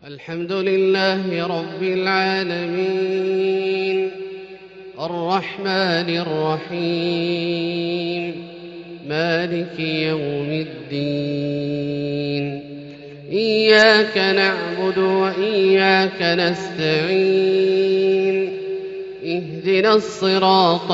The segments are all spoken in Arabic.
الحمد لله رب العالمين الرحمن الرحيم مالك يوم الدين إياك نعبد وإياك نستعين اهدنا الصراط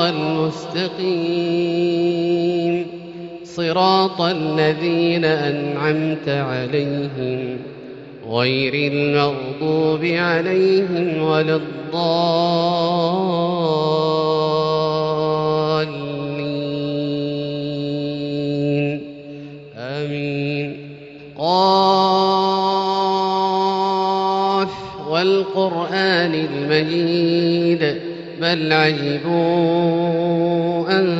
المستقيم صراط الذين أنعمت عليهم غير المغضوب عليهم ولا الضالين آمين. قاف والقرآن المجيد بل عجبوا أن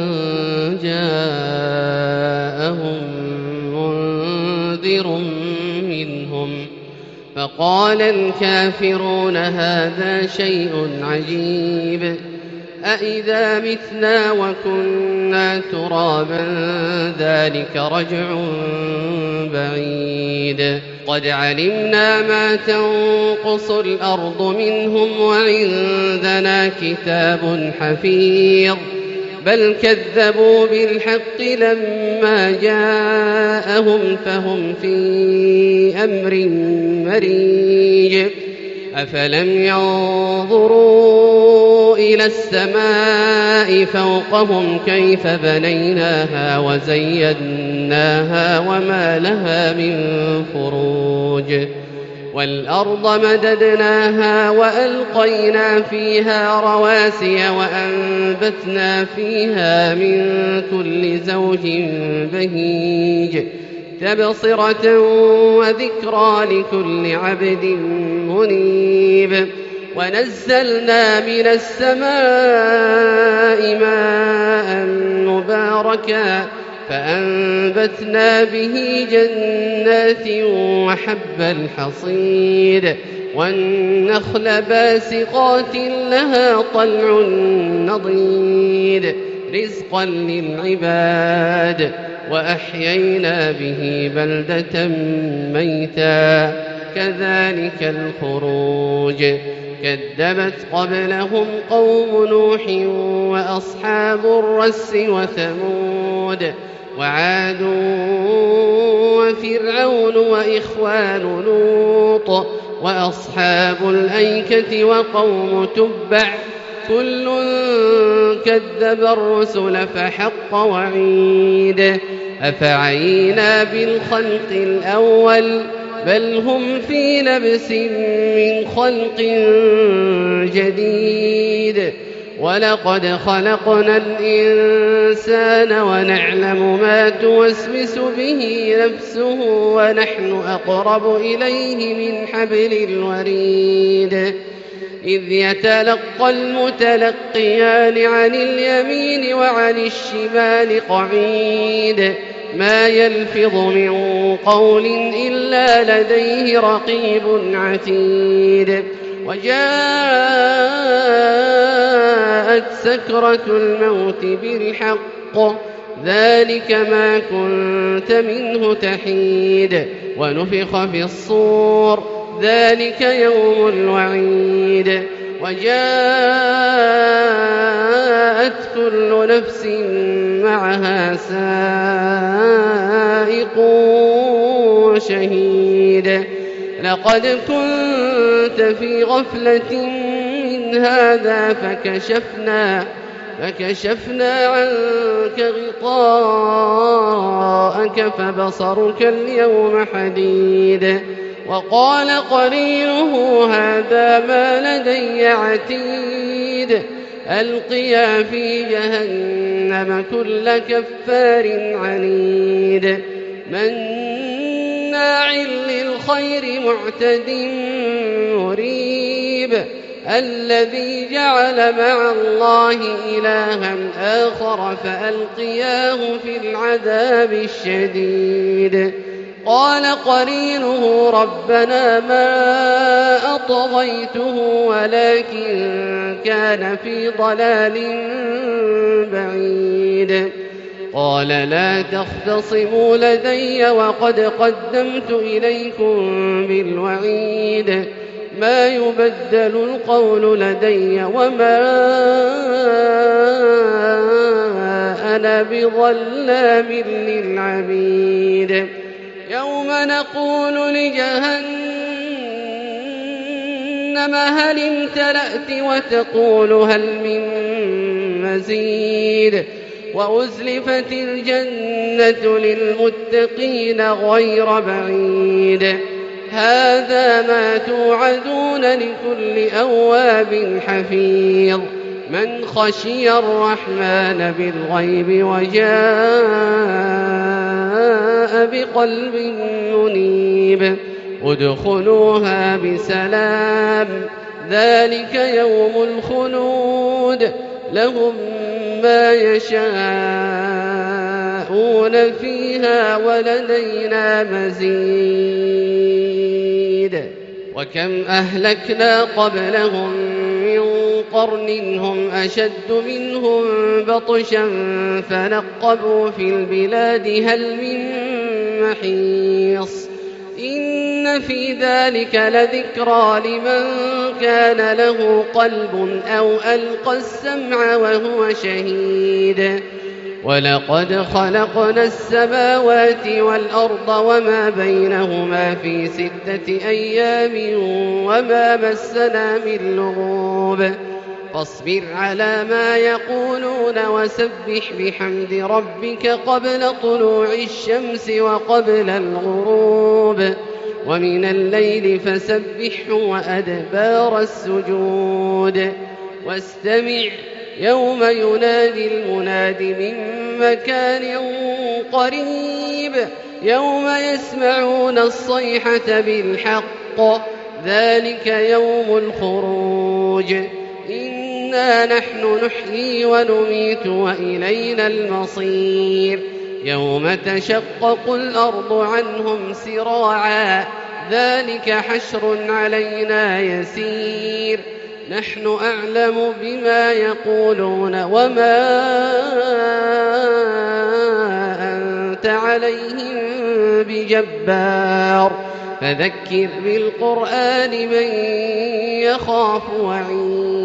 جاءهم منذر منهم فقال الكافرون هذا شيء عجيب أإذا متنا وكنا ترابا ذلك رجع بعيد قد علمنا ما تنقص الأرض منهم وعندنا كتاب حفيظ بل كذبوا بالحق لما جاءهم فهم في أمر مريج أفلم ينظروا إلى السماء فوقهم كيف بنيناها وزيناها وما لها من فروج والأرض مددناها وألقينا فيها رواسي وأنبتنا فيها من كل زوج بهيج تبصرة وذكرى لكل عبد منيب ونزلنا من السماء ماء مباركا فأنبتنا به جنات وحب الحصيد والنخل باسقات لها طلع نضيد رزقا للعباد وأحيينا به بلدة ميتا كذلك الخروج كذبت قبلهم قوم نوح وأصحاب الرس وثمود وعاد وفرعون وإخوان لوط وأصحاب الأيكة وقوم تبع كل كذب الرسل فحق وعيد أفعينا بالخلق الأول بل هم في لبس من خلق جديد ولقد خلقنا الإنسان ونعلم ما توسوس به نفسه ونحن أقرب إليه من حبل الوريد إذ يتلقى المتلقيان عن اليمين وعن الشمال قعيد ما يلفظ من قول إلا لديه رقيب عتيد وجاءت سكرة الموت بالحق ذلك ما كنت منه تحيد ونفخ في الصور ذلك يوم الوعيد وجاءت كل نفس معها سائق وشهيد لقد كنت في غفلة من هذا فكشفنا عنك غطاءك فبصرك اليوم حديد وقال قرينه هذا ما لدي عتيد ألقيا في جهنم كل كفار عنيد مناع للخير معتد مريب الذي جعل مع الله إلها آخر فألقياه في العذاب الشديد قال قرينه ربنا ما أطغيته ولكن كان في ضلال بعيد قال لا تختصموا لدي وقد قدمت إليكم بالوعيد ما يبدل القول لدي وما أنا بظلام للعبيد يوم نقول لجهنم هل امتلأت وتقول هل من مزيد وأزلفت الجنة للمتقين غير بعيد هذا ما توعدون لكل أواب حفيظ من خشي الرحمن بالغيب وجاء بقلب منيب ادخلوها بسلام ذلك يوم الخلود لهم ما يشاءون فيها ولدينا مزيد وكم أهلكنا قبلهم من قرن هم أشد منهم بطشا فنقبوا في البلاد هل من محيص إن في ذلك لذكرى لمن كان له قلب أو ألقى السمع وهو شهيد ولقد خلقنا السماوات والأرض وما بينهما في 6 أيام وما مسنا من لغوب فاصبر على ما يقولون وسبح بحمد ربك قبل طلوع الشمس وقبل الغروب ومن الليل فسبحه وأدبار السجود واستمع يوم ينادي المناد من مكان قريب يوم يسمعون الصيحة بالحق ذلك يوم الخروج إنا نحن نحيي ونميت وإلينا المصير يوم تشقق الأرض عنهم سراعا ذلك حشر علينا يسير نحن أعلم بما يقولون وما أنت عليهم بجبار فذكر بالقرآن من يخاف وعيد